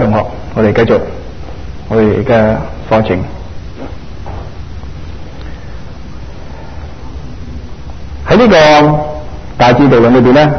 同學，我哋繼續我哋嘅課程。喺呢個大智度論裏邊咧，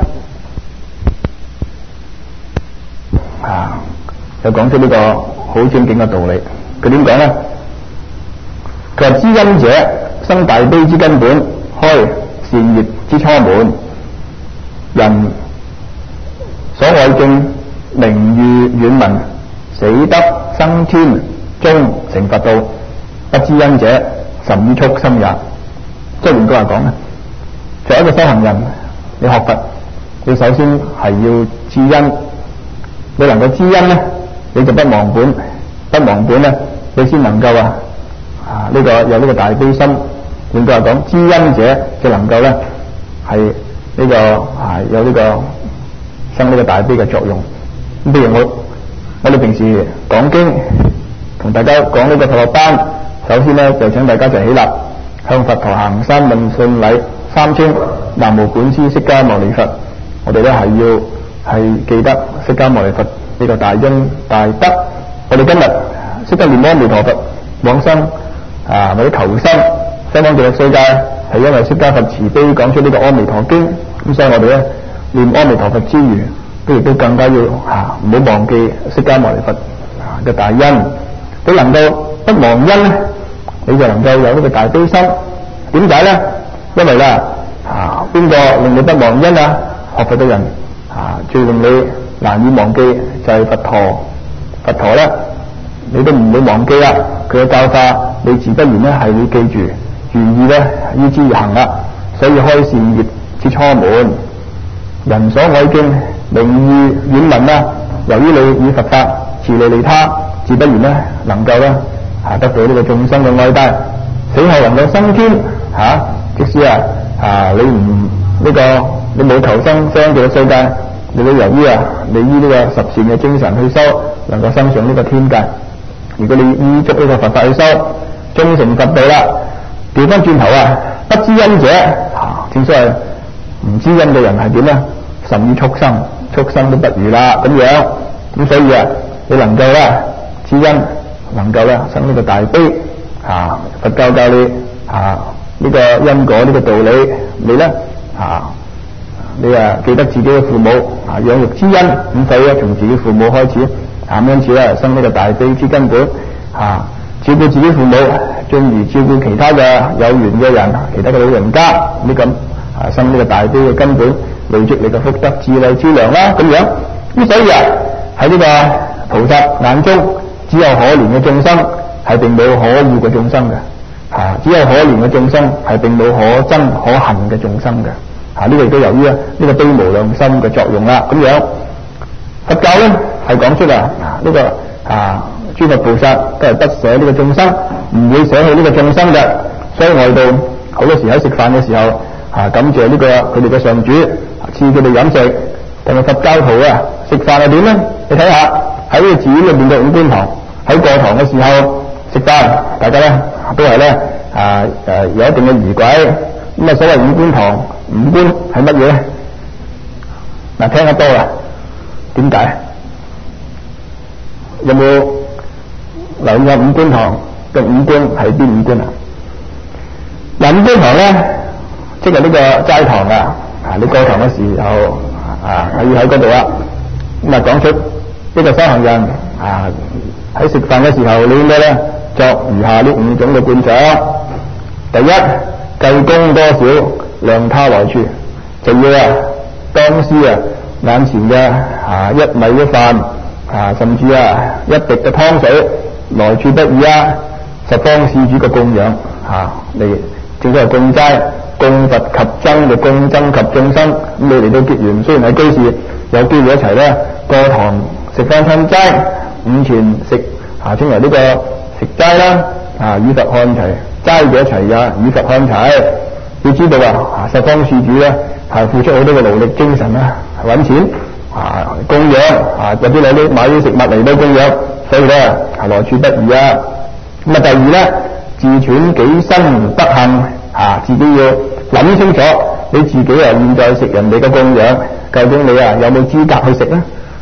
就講出呢個好正經嘅道理。佢點講咧？佢話：知恩者生大悲之根本，開善業之初門。人所愛敬，名譽遠聞，死得生天，終成佛道。不知恩者，甚於畜生也。即係換句話講咧，作為一個修行人，你學佛，你首先係要知恩。你能夠知恩咧，你就不忘本，不忘本咧，你先能夠呢個有呢個大悲心。換句話講，知恩者就能夠咧係呢個有呢個生呢個大悲嘅作用。咁譬如我哋平時講經，同大家講呢個佛學班，首先咧就請大家一齊起立，向佛陀行三問信禮，三稱南無本師釋迦牟尼佛。我哋咧係記得釋迦牟尼佛呢個大恩大德。我哋今日識得念阿彌陀佛，往生或者求生西方極樂世界，係因為釋迦佛慈悲講出呢個阿彌陀經。咁所以我哋咧念阿彌陀佛之餘，亦都更加要唔好忘記釋迦牟尼佛嘅大恩。你能夠不忘恩咧，你就能夠有呢個大悲心。點解咧？因為咧邊個令你不忘恩啊？學佛嘅人最令你難以忘記就係佛陀。佛陀咧，你都唔會忘記啦。佢嘅教化，你自不然咧係會記住，願意咧依之而行啦。所以開善業之初門，人所愛敬，名譽遠聞啦。由於你以佛法自利利他，自不然咧能夠咧得到呢個眾生嘅愛戴，死後能夠升天即使你唔你冇求生嘅世界，你都由於你依呢個十善嘅精神去修，能夠升上呢個天界。如果你依足呢個佛法去修，終成佛道啦。調翻轉頭不知恩者正所謂唔知恩嘅人係點咧？甚於畜生，畜生都不如啦咁樣。咁所以你能夠知恩，能夠生呢個大悲佛教教你呢個因果呢個道理，你咧你記得自己嘅父母養育之恩，咁所以從自己父母開始因此生呢個大悲之根本照顧自己父母，進而照顧其他嘅有緣嘅人，其他嘅老人家，咁生呢個大悲嘅根本，累積你嘅福德智慧之糧啦咁樣。咁所以喺呢個菩薩眼中，只有可憐嘅眾生，係並冇可惡嘅眾生嘅。只有可憐嘅眾生，係並冇可憎可恨嘅眾生嘅。呢個亦都由於呢個悲無量心嘅作用啦咁樣。佛教咧係講出呢個諸佛菩薩都係不捨呢個眾生，唔會捨棄呢個眾生嘅。所以外道好多時喺食飯嘅時候感謝呢個佢哋嘅上主賜佢哋飲食。但係佛教徒食飯係點咧？你睇下喺呢個寺院裏邊嘅五觀堂，喺過堂嘅時候食飯，大家咧都係咧有一定嘅儀軌。咁所謂五觀堂，五觀係乜嘢咧？聽得多啦。點解？有冇留意下五觀堂嘅五觀係邊五觀五觀堂咧，即係呢個齋堂你過堂嘅時候係要喺嗰度咁講出呢個修行人喺食飯嘅時候，你應該咧作如下呢五種嘅觀想。第一，計功多少，量他來處，就要當思眼前嘅一米一飯甚至一滴嘅湯水，來處不易十方施主嘅供養嚟，正所謂供齋，供佛及僧就供僧及眾生。咁你嚟到結緣，雖然係居士，有機會一齊咧過堂食飯趁齋，午前食稱為呢個食齋啦與佛看齊，齋嘅一齊與佛看齊。要知道十方施主咧係付出好多嘅勞力精神揾錢供養有啲攞啲買啲食物嚟到供養，所以咧來處不易咁第二咧，自揣己身德行自己要諗清楚你自己現在食人哋嘅供養，究竟你有冇資格去食咧？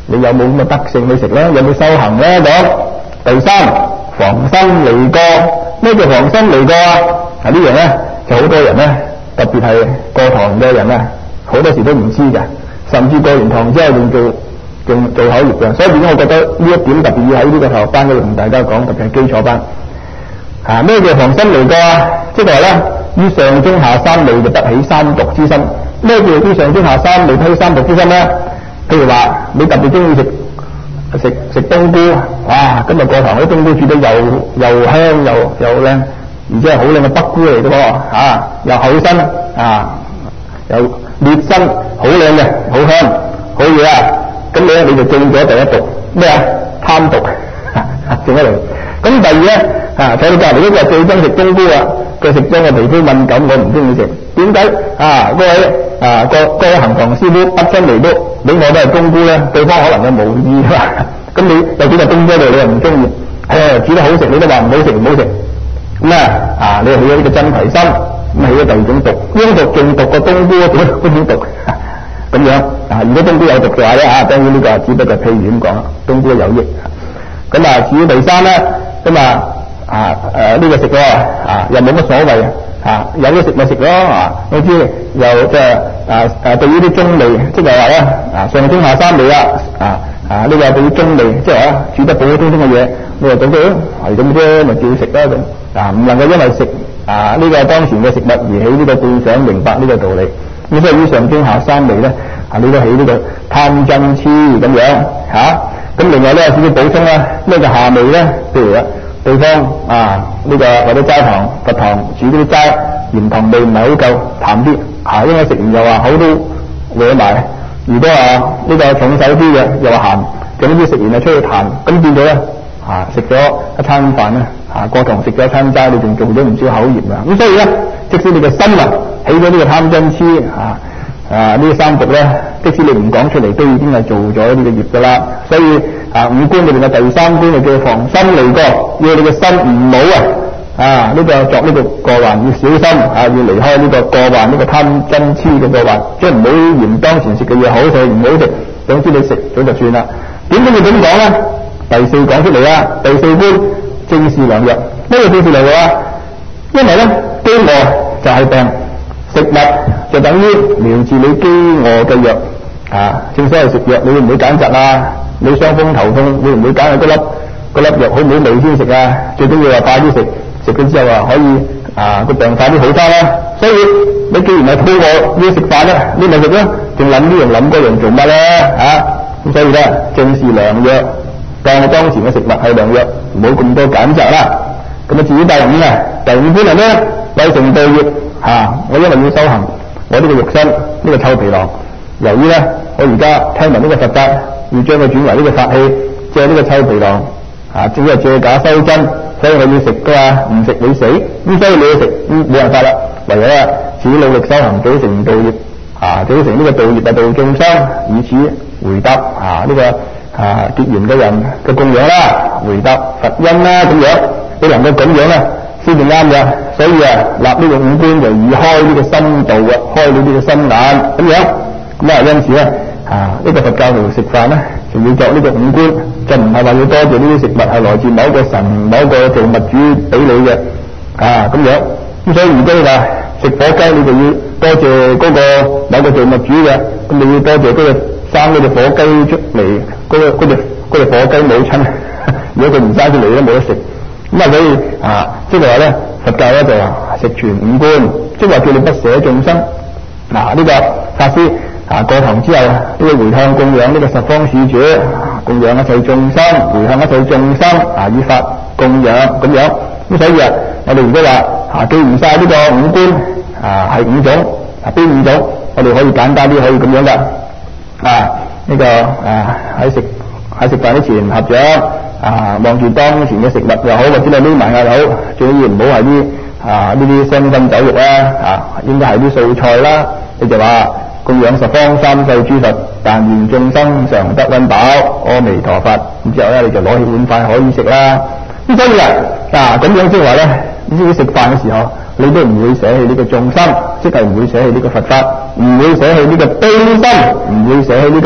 你有冇咁嘅德性去食咧？有冇修行咧？咁第三，防身利過。咩叫防身利過啊？呢樣咧就好多人咧，特別係過堂嘅人咧，好多時都唔知嘅，甚至過完堂之後仲做口業嘅。所以點解我覺得呢一點特別要喺呢個學班嗰度同大家講，特別係基礎班。咩叫防身利過啊？即係話咧，於上中下三昧就得起三毒之心。咩叫於上中下三昧得起三毒之心咧？譬如話你特別中意食冬菇，哇！今日過堂啲冬菇煮得又香又靚，而且係好靚嘅北菇嚟嘅喎，又厚身又烈身，好靚嘅，好香，好嘢啊！咁你就中咗第一毒咩啊？貪毒中一嚟。咁第二咧坐到隔離嗰個最憎食冬菇啊，佢食咗我皮膚敏感，我唔中意食。點解嗰位各位行堂師傅不親嚟都俾我都係冬菇咧？對方可能有無意咁你有幾隻冬菇嚟，你又唔中意，煮得好食你都話唔好食唔好食。咁你又起咗呢個真提心，咁起咗第二種毒，呢種毒仲毒過冬菇嗰種毒咁樣。如果冬菇有毒嘅話咧當然呢個只不過譬如咁講，冬菇有益。咁至於第三咧，咁呢個食咯又冇乜所謂有啲食咪食咯好似又即係對於啲中味，即係話咧上中下三味呢個對於中味，即係煮得普普通通嘅嘢，你又覺得係咁啫，咪照食啦咁唔能夠因為食呢個當前嘅食物而起呢個觀想明白呢個道理。咁所以於上中下三味咧你都起呢個貪嗔痴咁樣咁另外咧有少少補充啦，咩叫下味咧？譬如對方呢個或者齋堂佛堂煮啲齋鹽糖味唔係好夠淡啲應該食完又話口都搲埋。如果呢個重手啲嘅又話鹹，總之食完就出去彈，咁變咗咧食咗一餐飯咧過堂食咗一餐齋，你仲做咗唔少口業咁所以咧，即使你嘅心起咗呢個貪嗔痴呢三毒咧，即使你唔講出嚟，都已經係做咗呢個業噶啦。所以五官裏邊嘅第三官就叫防身利過，要你嘅心唔好呢個作呢個過患要小心要離開呢個過患，呢個貪嗔痴嘅過患，即係唔好嫌當前食嘅嘢好食唔好食，總之你食咗就算啦。點解要咁講咧？第四講出嚟啦，第四官正是良藥。咩叫正是良藥啊？因為咧飢餓就係病，食物就等於療治你飢餓嘅藥正所謂食藥，你會唔會揀擇你傷風頭痛會唔會揀嗰粒藥好唔好味先食最緊要快啲食咗之後可以個病快啲好翻啦。所以你既然係肚餓要食飯咧，你咪食啦，仲諗呢樣諗嗰樣做乜咧咁所以咧正是良藥，當前嘅食物係良藥，唔好咁多揀擇啦。咁至於第五官人咧有成道業我因為要修行，我呢個肉身呢個臭皮囊，由於咧我而家聽聞呢個佛法，要將佢轉為呢個法器，借呢個臭皮囊只係借假修真，所以我要食噶唔食會死，咁所以你要食冇辦法啦，唯有自己努力修行，組成道業組成呢個道業度眾生，以此回答呢個結緣嘅人嘅供養啦，回答佛恩啦咁樣，你能夠咁樣咧先至啱嘅。所以立呢個五官就以開呢個心道開到呢個心眼咁樣。咁因此咧呢個佛教徒食飯咧，就要作呢個五官，就唔係話要多謝呢啲食物係來自某個神某個造物主俾你嘅咁樣。咁所以如果你話食火雞，你就要多謝嗰個某個造物主嘅，咁你要多謝嗰個生嗰隻火雞出嚟嗰隻火雞母親，如果佢唔生出嚟都冇得食。咁所以即係話咧，佛教咧就話食全五官，即係話叫你不捨眾生。呢個法師過堂之後都要回向供養呢個十方使者，供養一切眾生，回向一切眾生以法供養咁樣。咁所以我哋如果話記唔晒呢個五官係五種，邊五種我哋可以簡單啲可以咁樣噶呢個喺食飯之前合掌望住當前嘅食物又好，或者你匿埋又好，最緊要唔好係啲呢啲香燈酒肉啦應該係啲素菜啦。你就話供養十方三世諸佛，但願眾生常得溫飽，阿彌陀佛。然之後咧，你就攞起碗筷可以食啦。咁所以咁樣即係話咧，你知食飯嘅時候，你都唔會捨棄呢個眾生，即係唔會捨棄呢個佛法，唔會捨棄呢個悲心，唔會捨棄呢個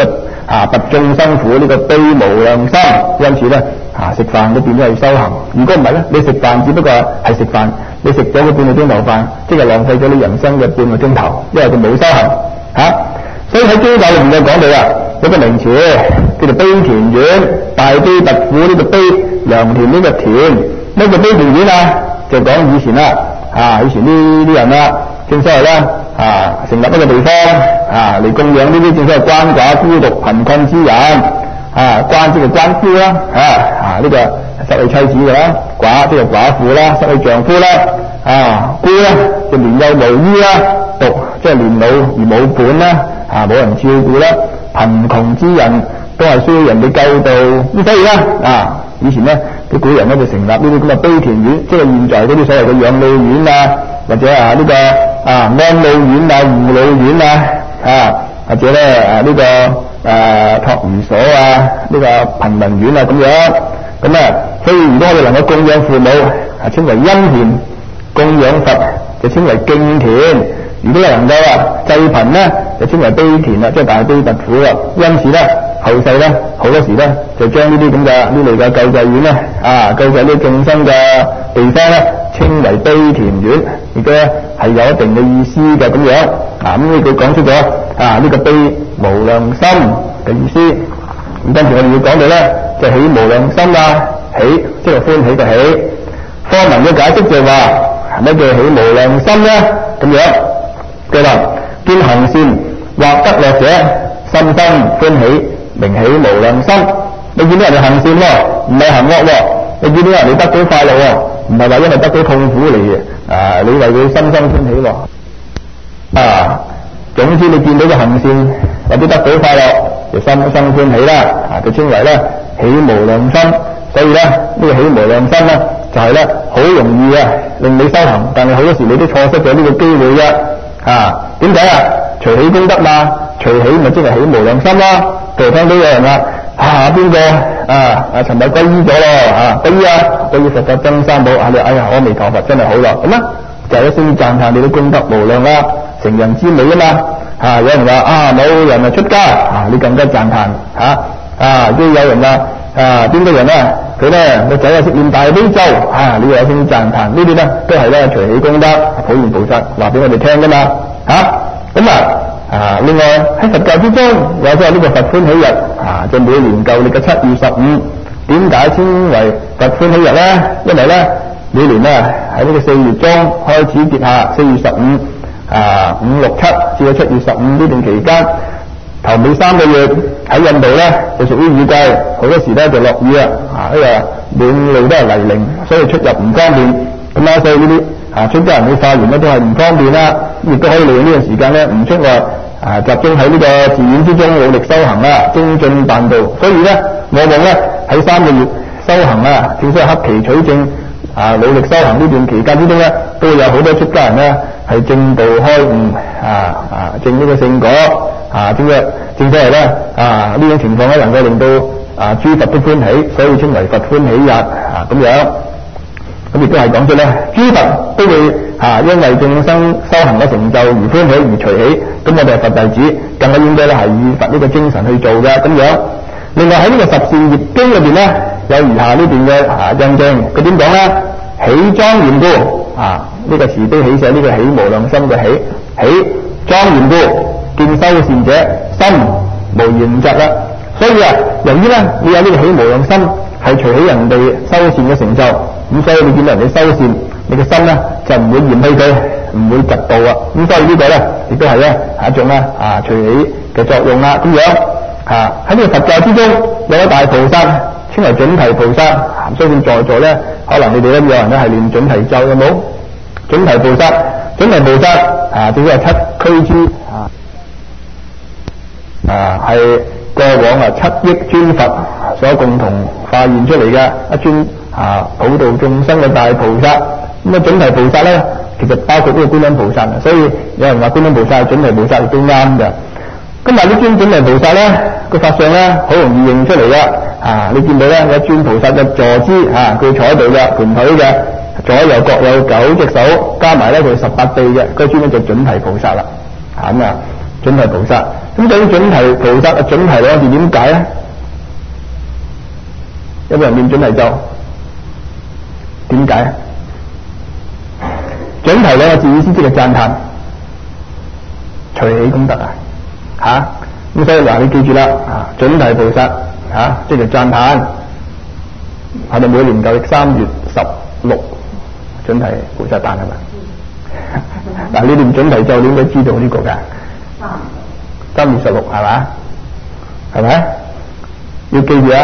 拔眾生苦呢個悲無量心，因此咧食飯都變咗係修行。如果唔係咧，你食飯只不過係食飯，你食咗個半個鐘頭飯，即係浪費咗你人生嘅半個鐘頭，因為佢冇修行所以喺經教裏面就講到有個名詞叫做悲田院，大悲拔苦呢個悲，良田呢個田。咩叫悲田院就講以前以前呢啲人正所謂成立一個地方嚟供養呢啲正所謂鰥寡孤獨貧困之人鰥即係鰥夫啦呢個失去妻子嘅啦，寡即係寡婦啦，失去丈夫啦孤啦就年幼無依啦，獨即係年老而冇伴啦冇人照顧啦，貧窮之人都係需要人哋救度。咁所以以前咧啲古人咧就成立呢啲咁嘅悲田院，即係現在嗰啲所謂嘅養老院或者呢個安老院護老院或者咧呢個託兒所呢個貧民院咁樣。咁所以如果我哋能夠供養父母稱為恩田，供養佛就稱為敬田。如果能夠濟貧咧就稱為悲田啦，即係大悲拔苦啦。因此咧後世咧好多時咧就將呢啲咁嘅呢類嘅救濟院咧救濟啲眾生嘅地方咧稱為悲田院，亦都係有一定嘅意思嘅咁樣。咁呢句講出咗呢個悲無量心嘅意思。咁跟住我哋要講到咧就喜無量心喜即係歡喜嘅喜。課文嘅解釋就話咩叫喜無量心咧咁樣。對啦，見行善或得樂者，心生歡喜，名喜無量心。你見到人哋行善唔係行惡你見到人哋得到快樂唔係話因為得到痛苦嚟嘅你為佢心生歡喜總之你見到佢行善或者得到快樂就心生歡喜啦就稱為咧喜無量心。所以咧呢個喜無量心咧就係咧好容易令你修行，但係好多時你都錯失咗呢個機會嘅點解隨喜功德嘛，隨喜咪即係喜無量心啦。譬如聽到有人邊個尋日皈依咗咯皈依佛法真三寶你哎呀阿彌陀佛真係好咯，咁就係一聲讚嘆你啲功德無量成人之美有人話冇人出家你更加讚嘆即係有人話邊個人佢咧個仔識念大悲咒你又有聲讚嘆。呢啲咧都係咧隨喜功德，普賢菩薩話俾我哋聽噶嘛另外喺佛教之中有咗呢個佛歡喜日就每年舊曆嘅7月15。點解稱為佛歡喜日咧？因為咧每年喺呢個4月中開始結下4月15、5、6、7至到7月15呢段期間，頭尾3個月喺印度咧就屬於雨季，好多時咧就落雨呢個滿路都係泥濘，所以出入唔方便。咁所以呢啲出家人去化緣咧都係唔方便啦，亦都可以利用呢段時間咧唔出外集中喺呢個寺院之中努力修行精進辦道。所以咧我哋咧喺3個月修行正所謂克期取證努力修行呢段期間之中咧，都會有好多出家人咧係正道開悟證呢個聖果正所謂咧呢種情況咧能夠令到諸佛都歡喜，所以稱為佛歡喜日咁樣。咁亦都係講出咧諸佛都會因為眾生修行嘅成就而歡喜而隨喜。咁我哋係佛弟子，更加應該咧係以佛呢個精神去做嘅咁樣。另外喺呢個十善業經裏邊咧有以下呢段嘅印證，佢點講咧？喜莊嚴故呢個慈悲喜捨呢個喜無量心嘅喜莊嚴故，見修善者心無羸疾啦。所以由於咧你有呢個喜無量心，係隨喜人哋修善嘅成就，咁所以你見到人哋修善，你嘅心咧就唔會嫌棄佢，唔會嫉妒咁所以呢個咧亦都係一種隨喜嘅作用咁樣。喺呢個佛教之中有位大菩薩稱為準提菩薩，相信在座咧可能你哋咧有人咧係念準提咒，有冇？準提菩薩正係七俱胝係過往7億尊佛所共同化現出嚟嘅一尊普度眾生嘅大菩薩。咁準提菩薩咧其實包括呢個觀音菩薩，所以有人話觀音菩薩係準提菩薩亦都啱嘅。咁但係呢尊準提菩薩咧個法相咧好容易認出嚟嘅你見到咧有一尊菩薩嘅坐姿佢坐喺度嘅盤腿嘅，左右各有9隻手，加埋咧佢18臂嘅，嗰尊咧就準提菩薩啦。準提菩薩咁對於準提菩薩準提兩個字點解咧？有冇人念準提咒？點解？準提兩個字意思即係讚歎，隨喜功德啊！咁所以嗱，你記住啦，準提菩薩即係讚歎。我哋每年舊曆3月16準提菩薩誕係咪？嗱，你念準提咒，你應該知道呢個㗎。3月16係嘛？係咪？要記住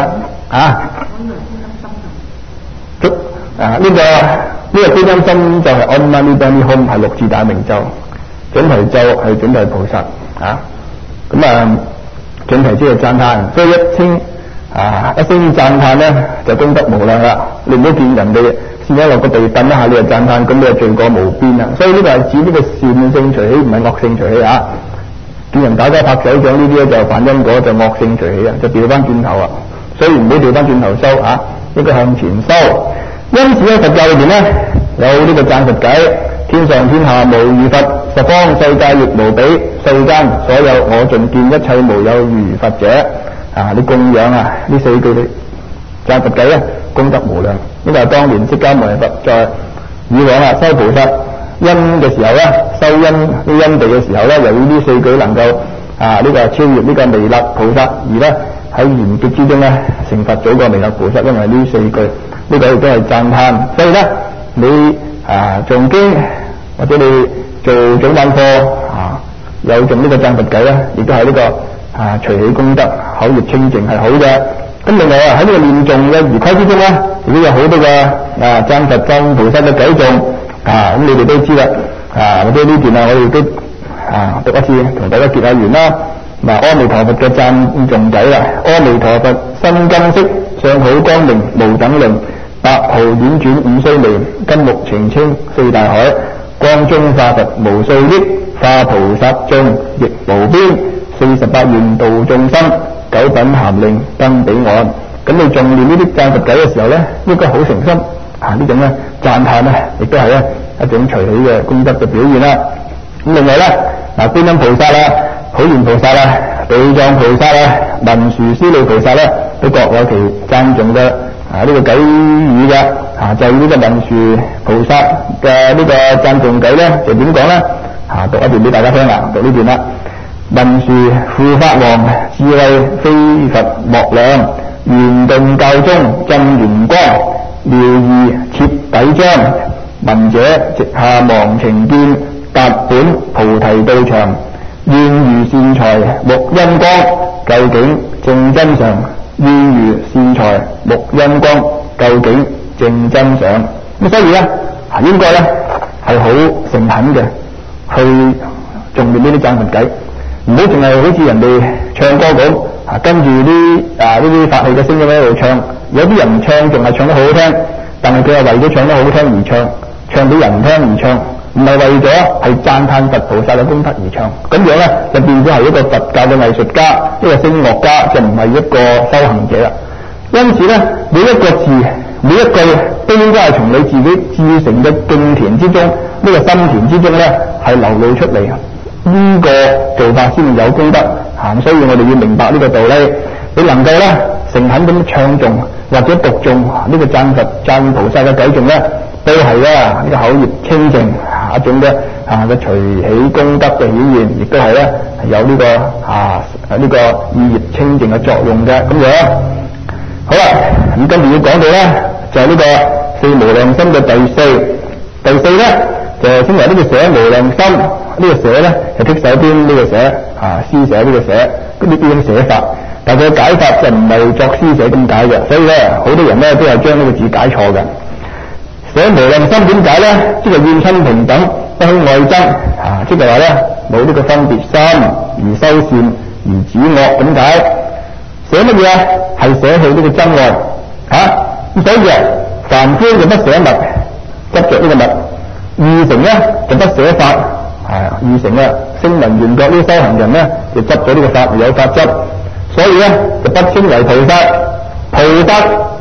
呢個觀音心就係 Om Mani Padme Hum 係6字大明咒，準提咒係準提菩薩咁準提即係讚歎，所以一聲讚歎咧就功德無量啦。你唔好見人哋先一落個地揼一下你就讚歎，咁你就罪過無邊啦。所以呢個係指呢個善性隨喜，唔係惡性隨喜啊！見人打交拍手掌呢啲咧就反因果，就惡性隨喜啊，就調翻轉頭啊！所以唔好調翻轉頭收應該向前收。因此喺佛教裏邊咧有呢個讚佛偈，天上天下無如佛，十方世界亦無比，世間所有我盡見，一切無有如佛者。你供養呢4句讚佛偈咧，功德無量。呢個係當年釋迦牟尼佛在以往修菩薩因嘅時候咧，修因地嘅時候咧，由於呢4句能夠呢個超越呢個彌勒菩薩，而咧喺圓寂之中咧成佛早過彌勒菩薩，因為呢4句呢個亦都係讚歎。所以咧你誦經或者你做早晚課有誦呢個讚佛偈咧，亦都係呢個隨喜功德，口業清淨係好嘅。咁另外喺呢個念誦嘅儀規之中咧，亦都有好多嘅讚佛讚菩薩嘅偈頌咁你哋都知啦。或者呢段我哋都讀一次同大家結下緣啦。阿彌陀佛嘅讚頌偈啦，阿彌陀佛身金色，相好光明無等倫，白毫婉轉五須彌，金木澄清四大海，光中化佛無數億，化菩薩眾亦無邊，48願度眾生，九品咸令登彼岸。咁你仲念呢啲讚佛偈嘅時候咧，應該好誠心呢種咧讚歎咧，亦都係咧一種隨喜嘅功德嘅表現啦。咁另外咧觀音菩薩啦、普賢菩薩啦、地藏菩薩啦、文殊師利菩薩咧，都各有其讚頌嘅呢個偈語嘅就呢個文殊菩薩嘅呢個讚頌偈咧，就點講咧？讀一段俾大家聽啦，讀呢段啦。文殊護法王，智慧非佛莫量，圓頓教中震圓光，妙義徹底章，聞者直下忘情見，達本菩提道場，願如善財目因光，究竟正真常，願如善財目因光，究竟正真常。咁所以咧應該咧係好誠懇嘅去誦念呢啲讚佛偈，唔好淨係好似人哋唱歌咁跟住呢啲法器嘅聲音喺度唱。有啲人唱仲係唱得好好聽，但係佢係為咗唱得好聽而唱，唱俾人聽而唱，唔係為咗係讚歎佛菩薩嘅功德而唱。咁樣咧就變咗係一個佛教嘅藝術家，一個聲樂家，就唔係一個修行者啦。因此咧，每一個字每一句都應該係從你自己至誠嘅敬田之中，呢個心田之中咧係流露出嚟。呢個做法先有功德所以我哋要明白呢個道理。你能夠咧誠懇咁唱誦或者讀誦呢個讚佛讚菩薩嘅偈頌咧，都係呢個口業清淨一種嘅隨喜功德嘅顯現，亦都係咧有呢個呢個意業清淨嘅作用嘅咁樣。好啦，咁跟住要講到咧就係呢個四無量心嘅第四咧就稱為呢個捨無量心。呢個捨咧就剔手邊呢個捨施捨呢個捨，咁呢種寫法，但係佢解法就唔係作施捨咁解嘅，所以咧好多人咧都係將呢個字解錯嘅。捨無量心點解咧？即係怨親平等，不興愛憎即係話咧冇呢個分別心而修善而止惡咁解。捨乜嘢？係捨棄呢個真愛咁所以凡夫就不捨物，執着呢個物；二乘咧就不捨法。二乘聲聞緣覺呢啲修行人咧就執咗呢個法而有法執，所以咧就不稱為菩薩。菩薩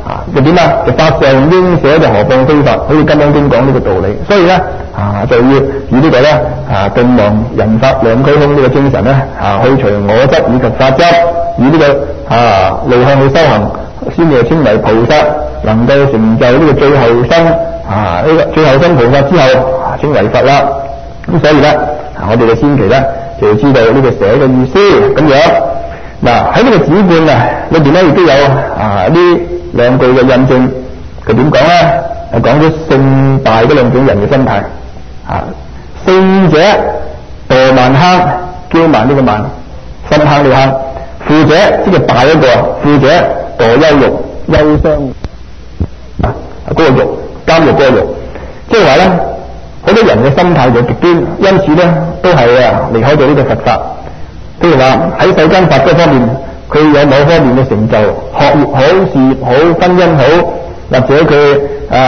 就點啊？就法上應捨，就何況非法？好似《金剛經》講呢個道理。所以咧就要以呢個咧頓忘人法兩虛空呢個精神咧去除我執以及法執，以呢個路向去修行，先至稱為菩薩，能夠成就呢個最後生呢個最後生菩薩之後稱為佛啦。咁所以咧我哋嘅先期咧就要知道呢個捨嘅意思咁樣。嗱喺呢個止觀裏邊咧亦都有呢兩句嘅印證。佢點講咧？係講咗勝敗嗰兩種人嘅心態。勝者墮萬坑，驕慢呢個慢，深坑呢個坑；負者即係敗一個，負者墮憂獄，憂傷嗰個獄，監獄嗰個獄。即係話咧，好多人嘅心態就極端，因此咧都係離開咗呢個佛法。譬如話喺世間法嗰方面，佢有某方面嘅成就，學業好、事業好、婚姻好，或者佢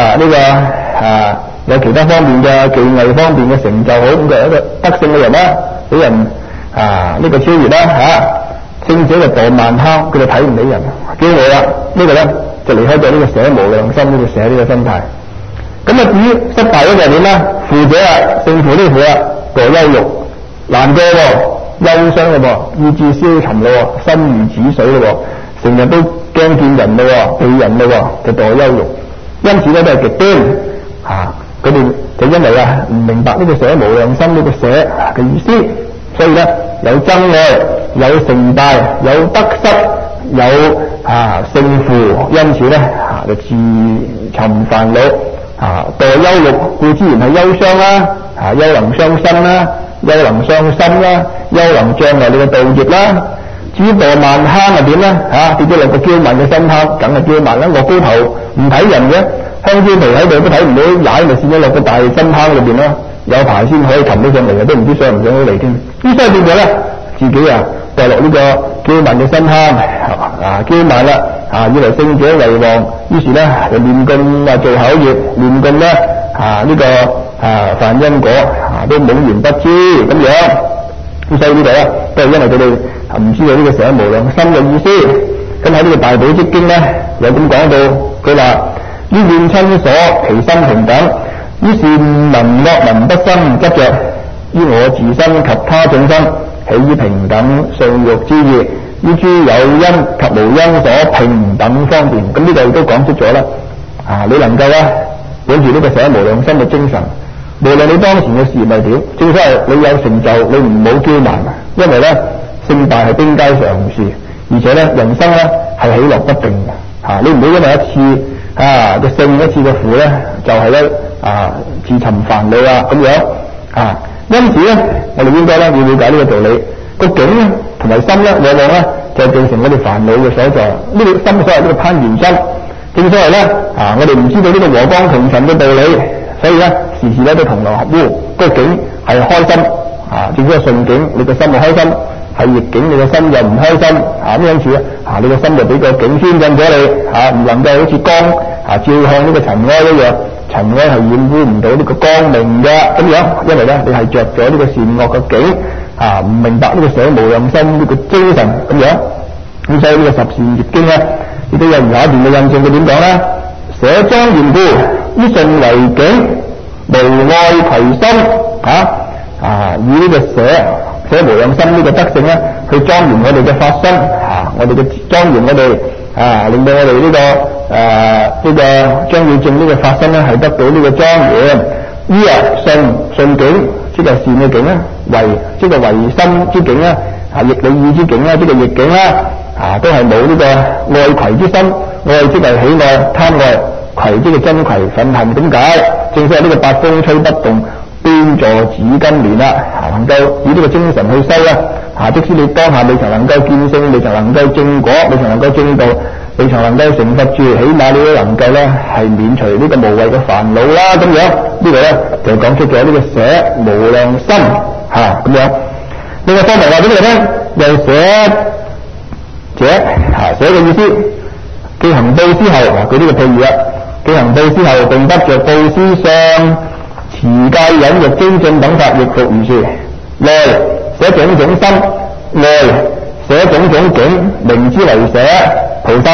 有其他方面嘅技藝方面嘅成就好，咁就係一個德勝嘅人啦，俾人呢個超越啦勝者就墮萬坑，佢就睇唔起人，驕傲啦，呢個咧就離開咗呢個捨無量心，呢個捨呢個心態。咁至於失敗嗰個係點咧？負者勝負呢個負墮憂獄，難過憂傷咯，意志消沉咯，心如止水咯，成日都驚見人咯，避人咯，就墮憂獄。因此咧都係極端佢哋就因為唔明白呢個捨無量心呢個捨嘅意思，所以咧有憎愛，有成敗，有得失，有勝負，因此咧就自尋煩惱墮憂獄，固之然係憂傷啦，憂能傷身啦，憂能傷心啦，憂能障礙你嘅道業啦。至於墮萬坑係點咧？跌咗落個驕慢嘅深坑，梗係驕慢啦！我高頭唔睇人嘅，香蕉皮喺度都睇唔到，踩咪跣咗落個大深坑裏邊咯。有排先可以擒到上嚟嘅，都唔知上唔上到嚟添。咁所以變咗咧，自己墮落呢個驕慢嘅深坑，驕慢啦，以為勝者為王，於是咧就亂咁做口業，亂咁咧呢個犯因果，都懵然不知咁樣。咁所以呢度咧都係因為佢哋唔知道呢個捨無量心嘅意思。咁喺呢個大寶積經咧有咁講到，佢話於見親所其心平等，於善聞惡聞不生執着，於我自身及他眾生起於平等上欲之意，於諸有因及無因所平等方便。咁呢度亦都講出咗啦。你能夠本住呢個捨無量心嘅精神，無論你當前嘅事業係點，正所謂你有成就，你唔好驕慢，因為咧勝敗係兵家常事，而且咧人生咧係起落不定嘅。你唔好因為一次嘅勝，一次嘅負咧，就係咧自尋煩惱咁樣因此咧，我哋應該咧要了解呢個道理。個境咧同埋心咧，往往咧就造成我哋煩惱嘅所在。呢個心所謂呢個攀緣心，正所謂咧我哋唔知道呢個和光同塵嘅道理，所以咧時時咧都同流合污。個境係開心正所謂順境，你個心就開心；係逆境，你個心就唔開心。因此你個心就俾個境牽引咗你唔能夠好似光照向呢個塵埃一樣，塵埃係掩污唔到呢個光明嘅咁樣，因為咧你係着咗呢個善惡嘅境唔明白呢個捨無量心呢個精神咁樣。咁所以呢個十善業經咧亦都有如下一段嘅印證。佢點講咧？捨莊嚴故，於順為境，無愛攜心以呢個捨無量心呢個德性咧，去莊嚴我哋嘅法身我哋嘅莊嚴我哋令到我哋呢個將要證呢個法身咧係得到呢個莊嚴。於順境，即係善嘅境即係唯心之境逆理意之境即係逆境都係冇呢個愛攜之心。愛即係喜愛貪愛，攜即係憎攜憤恨，點解？正所謂呢個八風吹不動，端坐指金蓮能夠以呢個精神去修即使你當下未曾能夠見性，未曾能夠證果，未曾能夠證道，未曾能夠成佛住，起碼你都能夠咧係免除呢個無謂嘅煩惱啦咁樣。呢個咧就講出咗呢個捨無量心咁樣。另外方面話俾你哋聽，又捨者捨嘅意思，既行布施後舉呢個譬如既行布施後並不着布施上持戒忍辱精進等法，亦復如是。內捨種種心，外捨種種境，名之為捨。菩薩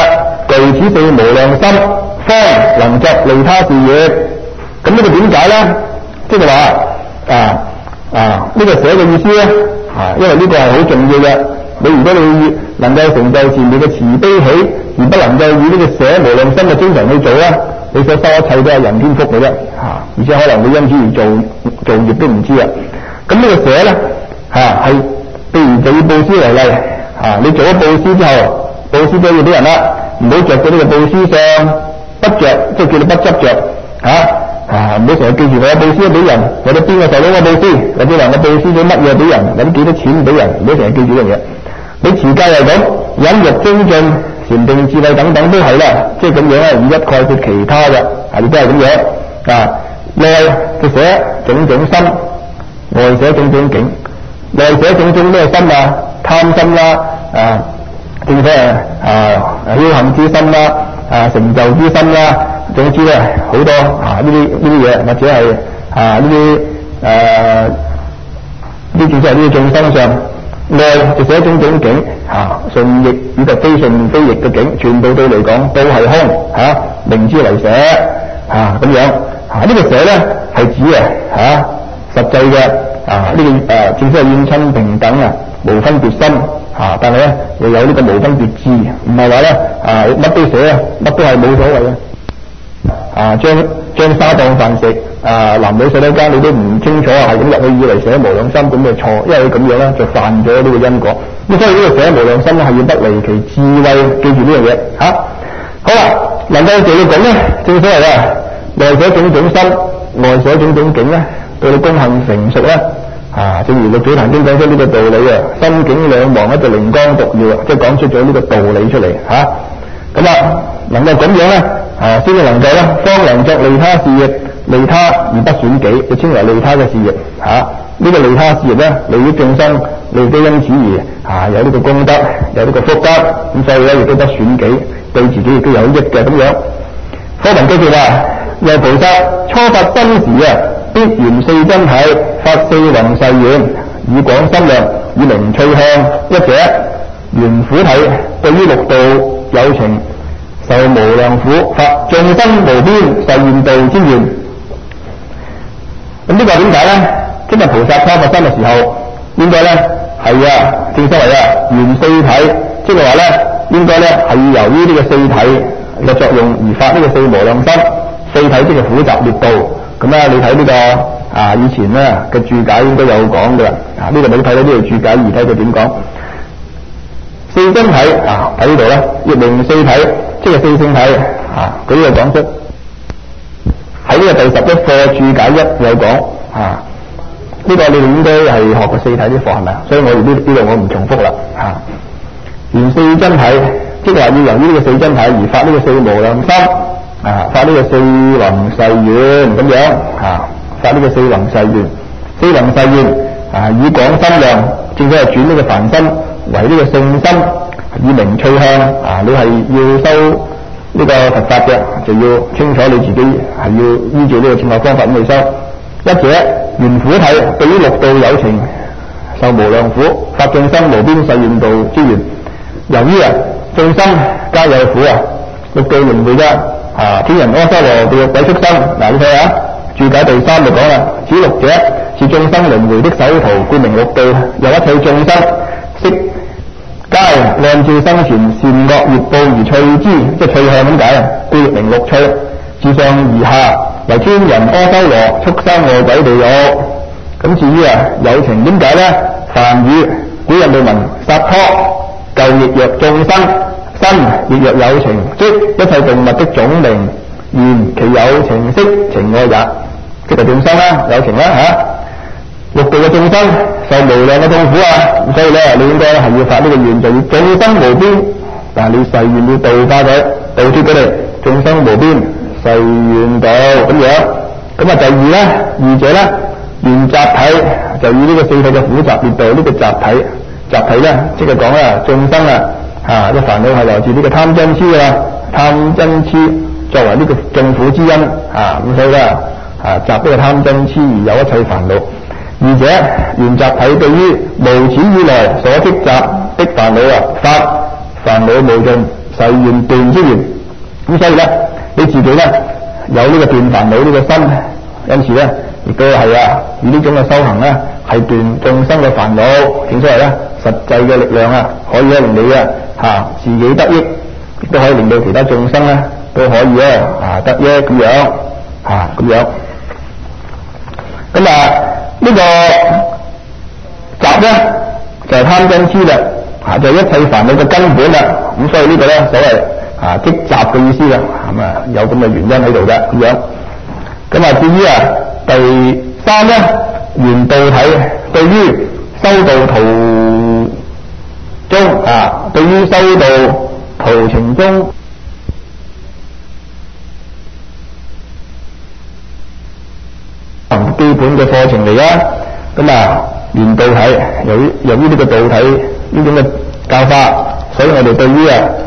具此四無量心，方能作利他事業。咁呢個點解咧？即係話呢個寫嘅意思咧，因為呢個係好重要嘅。如果你能夠成就前面嘅慈悲喜，而不能夠以呢個捨無量心嘅精神去做咧，你所收一切都係人天福嘅啫，而且可能會因此而做業都唔知啊。咁呢個捨咧係譬如就以布施為例，你做咗布施之後，布施咗要俾人啦，唔好着咗呢個布施上不着，即係叫你不執着唔好成日記住我有布施俾人，或者邊個受到我布施，或者話我布施咗乜嘢俾人，揾幾多錢俾人，唔好成日記住呢樣嘢。你持戒又咁，忍辱精進、禪定智慧等等都係啦，即係咁樣咧，以一概括其他嘅，亦都係咁樣內就寫種種心，外寫種種境。內寫種種咩心啊？貪心啦，並且僥倖之心啦，成就之心啦，總之咧好多呢啲嘢，或者係呢啲就係呢個眾生上。內就寫種種境，順逆以及非順非逆嘅境，全部對嚟講都係空，名之為捨，咁樣。呢個捨咧係指實際嘅呢個正所謂怨親平等無分別心，但係咧又有呢個無分別智，唔係話咧乜都捨，乜都係冇所謂嘅。將沙當飯食，男女洗手間你都唔清楚，係咁入去以為捨無量心，咁就錯，因為佢咁樣咧就犯咗呢個因果。咁所以呢個捨無量心咧係要不離其智慧，記住呢樣嘢好啦，能夠做到咁咧，正所謂內捨種種心，外捨種種境咧，到你功行成熟咧，正如六祖壇經講出呢個道理心境兩忘就靈光獨耀，即係講出咗呢個道理出嚟咁能夠咁樣咧，先至能夠咧，方能作利他事業，利他而不損己，就稱為利他嘅事業呢個利他事業咧，利益眾生，你亦都因此而有呢個功德，有呢個福德，咁所以咧亦都不損己，對自己亦都有益嘅咁樣。課文繼續話，若菩薩初發真時必圓四真體，發四弘誓願，以廣心量，以明趣向。一者圓苦體，對於六道有情，受無量苦，發眾生無邊誓願度之願。咁呢個點解咧？即係菩薩初發心嘅時候，應該咧係正所謂圓四體，即係話咧應該咧係由於呢個四體嘅作用而發呢個四無量心。四體即係苦集滅道。咁你睇呢個以前咧嘅注解應該有講嘅啦。呢個冇睇到呢度注解，而睇佢點講。四真體喺呢度咧，亦名四體，即係四聖體佢呢度講出喺呢個第11課注解1有講呢個你哋應該係學過四體啲課係咪啊？所以我呢度我唔重複啦圓四真體，即係話要由於呢個四真體而發呢個四無量心發呢個四弘誓願咁樣發呢個四弘誓願。四弘誓願以廣心量，正所謂轉呢個凡心為呢個聖心，以明趣向你係要修呢個佛法嘅，就要清楚你自己係要依照呢個正確方法咁去修。一者圓苦體，對於六道有情，受無量苦，發眾生無邊誓願度之願。由於眾生皆有苦六道輪迴天人阿修羅地獄鬼畜生。你睇下注解第3就講啦，此六者是眾生輪迴的首途，故名六道。由一切眾生悉皆按照生前善惡業報而趣之，即係趣向咁解故亦名六趣。自上而下為天人阿修羅畜生餓鬼地獄。咁至於有情點解咧？梵語古印度文薩陀，舊譯若眾生，新譯若有情，即一切動物的總名，言其有情識情愛也，即係眾生有情六道嘅眾生受無量嘅痛苦咁所以咧你應該係要發呢個願，就要眾生無邊，但係你誓願要度化佢，度脫佢哋，眾生無邊誓願度咁樣。咁第二者咧願集體，就以呢個四體嘅苦集滅道。呢個集體咧即係講眾生啲煩惱係來自呢個貪嗔癡貪嗔癡作為呢個眾苦之因咁所以咧集呢個貪嗔癡而有一切煩惱。二者願集體，對於無始以來所積集的煩惱發煩惱無盡誓願斷之緣。咁所以咧，你自己咧有呢個斷煩惱呢個心，因此咧亦都係以呢種嘅修行咧係斷眾生嘅煩惱。正所謂咧，實際嘅力量可以令你自己得益，亦都可以令到其他眾生咧都可以得益咁樣咁樣。咁呢個集咧就係貪嗔癡啦，就係一切煩惱嘅根本啦。咁所以呢個咧所謂積集嘅意思啦，有咁嘅原因喺度嘅咁樣。咁至於第三咧，緣道體，對於修道途中對於修道途程中基本嘅課程嚟嘅。咁緣道體，由於呢個道體呢種嘅教法，所以我哋對於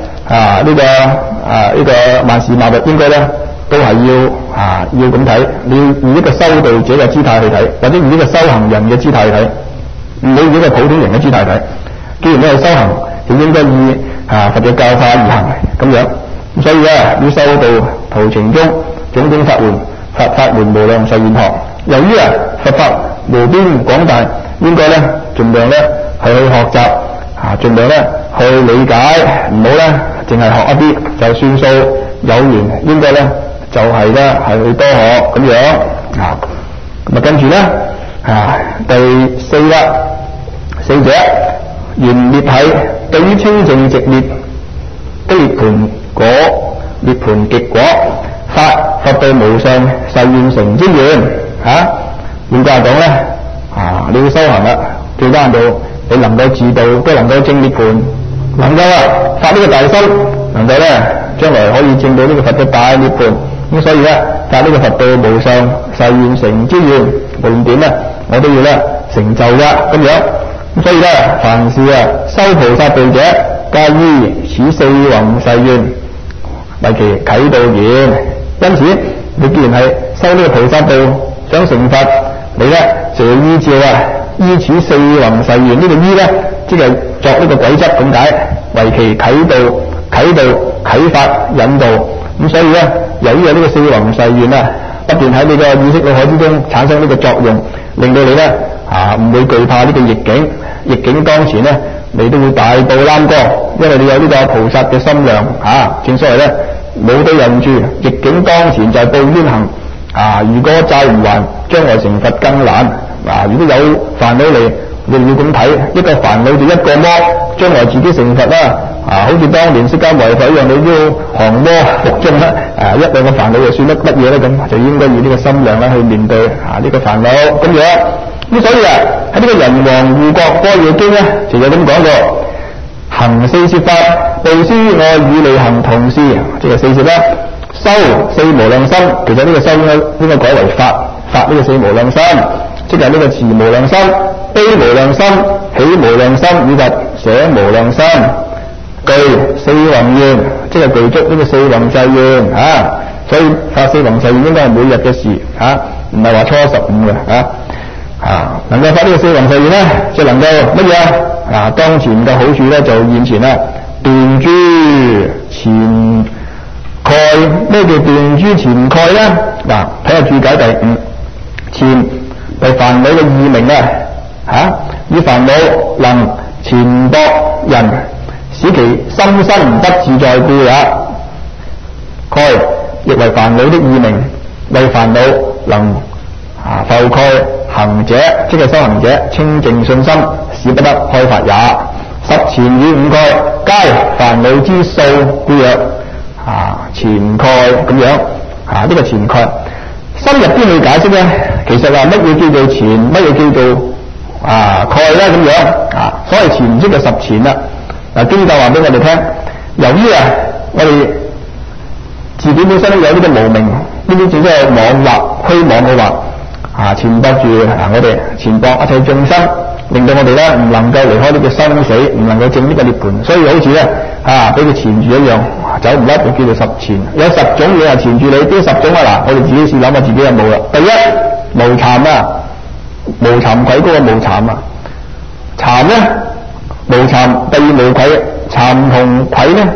呢個萬事萬物應該咧都係要咁睇。你要以一個修道者嘅姿態去睇，或者以一個修行人嘅姿態去睇，唔好以一個普通人嘅姿態睇。既然你係修行，就應該以佛嘅教法而行咁樣。咁所以要修道途程中種種法門，佛法門無量誓願學。由於佛法無邊廣大，應該咧盡量咧係去學習，盡量咧去理解，唔好咧淨係學一啲就算數。有緣應該咧就係咧係去多學咁樣。咁跟住咧第四啦，四者緣滅體，對於清淨直滅的涅槃果、涅槃極果法，佛道無上誓願成之緣。換句話講咧，你要修行啦，最低限度你能夠自度，都能夠證涅槃，能夠發呢個大心，能夠咧將來可以證到呢個佛嘅大涅槃。咁所以咧發呢個佛道無上誓願成之願，無論點咧我都要咧成就㗎咁樣。咁所以咧，凡是修菩薩道者，皆依此四弘誓願為其啟導言。因此你既然係修呢個菩薩道想成佛，你咧就要依照依此四弘誓願。呢個依咧即係作呢個軌則咁解，為其啟導、啟發、引導。咁所以咧，由於有呢個四弘誓願不斷喺你個意識腦海之中產生呢個作用，令到你咧唔會懼怕呢個逆境。逆境當前咧，你都會大步攬過，因為你有呢個菩薩嘅心量。正所謂咧，冇對人住，逆境當前就係報冤行。如果債唔還，將來成佛更難。如果有煩惱嚟，你要咁睇，一個煩惱就一個魔，將來自己成佛啦。好似當年釋迦牟尼佛一樣，你都降魔伏眾啦。一兩個煩惱就算得乜嘢咧？咁就應該以呢個心量去面對呢個煩惱咁樣。咁所以喺呢個人王護國般若經咧，就有咁講過：行四攝法，布施愛語利行同事，即係四攝啦。修四無量心，其實呢個修應該改為法呢個四無量心，即係呢個慈無量心、悲無量心、喜無量心以及捨無量心。具四弘願，即係具足呢個四弘誓願。所以發四弘誓願應該係每日嘅事，唔係話初15嘅。能夠發呢個四弘誓願咧，就能夠乜嘢當前嘅好處咧，就現前啦，斷諸前蓋。咩叫斷諸前蓋咧？睇下注解第5，前係煩惱嘅異名以煩惱能纏縛人，使其心身不自在故也。蓋亦為煩惱的異名，為煩惱能覆蓋行者，即係修行者清淨信心，使不得開發也。十前與5蓋，皆煩惱之數故曰前蓋咁樣。呢個前蓋深入啲去解釋咧，其實乜嘢叫做前，乜嘢叫做蓋咧咁樣。所謂前即係10前啦。經教話俾我哋聽，由於我哋自己本身有呢個無明，呢啲只係妄惑、虛妄嘅話，纏縛住我哋，纏縛一切眾生，令到我哋咧唔能夠離開呢個生死，唔能夠證呢個涅槃。所以好似咧俾佢纏住一樣，走唔甩，就叫做10纏。有10種嘢纏住你，邊10種我哋自己試諗下自己有冇啦。第一，無慚無慚愧嗰個無慚慚咧無慚，第二無愧。慚同愧咧